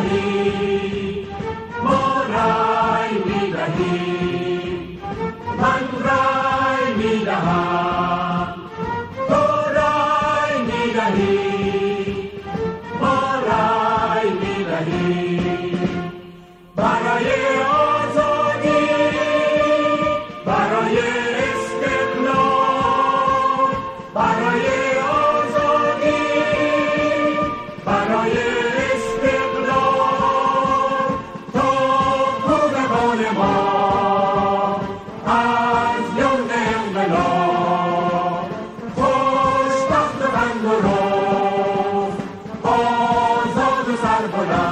میدهی، ما رای میدهی، من رای میدهم، تو رای میدهی، ما رای میدهی، برای آزادی، برای استقلال، برای آزادی، برای استقلال، تا کودکان ما از یوم انقلاب خوشبخت و تندرست، آزاد و سربلند